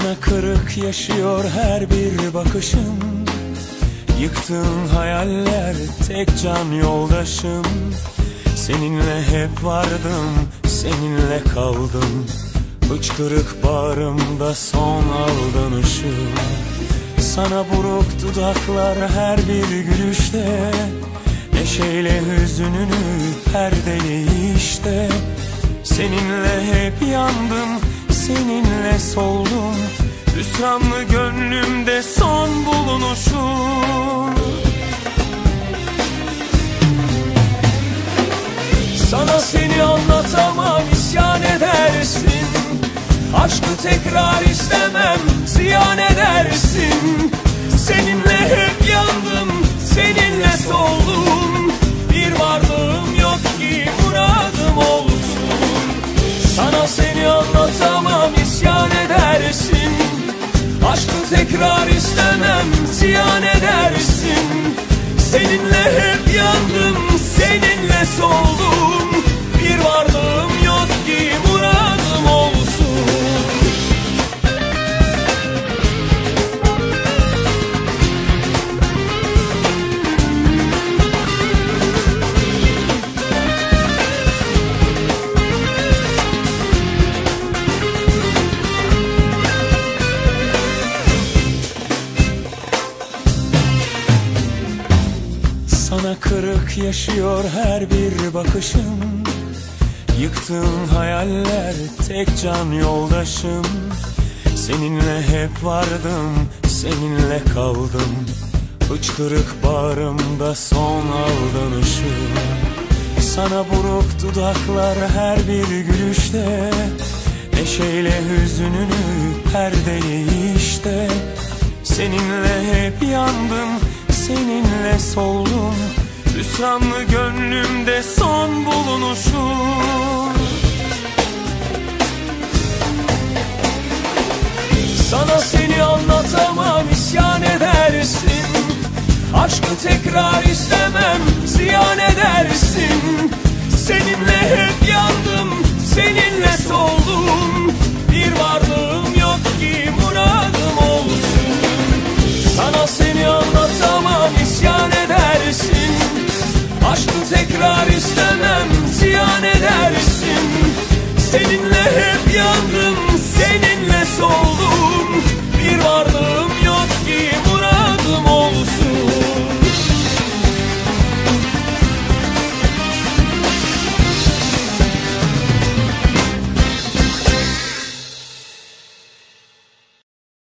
Sana kırık yaşıyor her bir bakışın. Yıktığın hayaller tek can yoldaşım. Seninle hep vardım, seninle kaldım. Hıçkırık bağrımda son aldanışım. Sana buruk dudaklar her bir gülüşte. Neşeyle hüzününü perdeli işte. Seninle hep yandım, seninle soldum. Hüsranlı gönlümde son bulunuşum. Sana seni anlatamam, isyan edersin. Aşkı tekrar istemem, ziyan edersin. Seninle hep yandım, seninle soldum. Bir varlığım yok ki muradım olsun. Sana seni anlatamam, isyan edersin. Aşkı tekrar istemem, ziyan edersin. Seninle hep yandım, seninle soldum. Bir varlığım yok ki muradım olsun. Sana kırık yaşıyor her bir bakışın. Yıktığın hayaller tek can yoldaşım. Seninle hep vardım, seninle kaldım. Hıçkırık bağrımda son aldanışım. Sana buruk dudaklar her bir gülüşte. Neşeyle hüzününü perdeli işte. Seninle hep yandım, seninle soldum. Hüsranlı gönlümde son bulunuşum. Sana seni anlatamam, isyan edersin. Aşkı tekrar istemem, ziyan edersin. Seninle hep yandım, seninle soldum.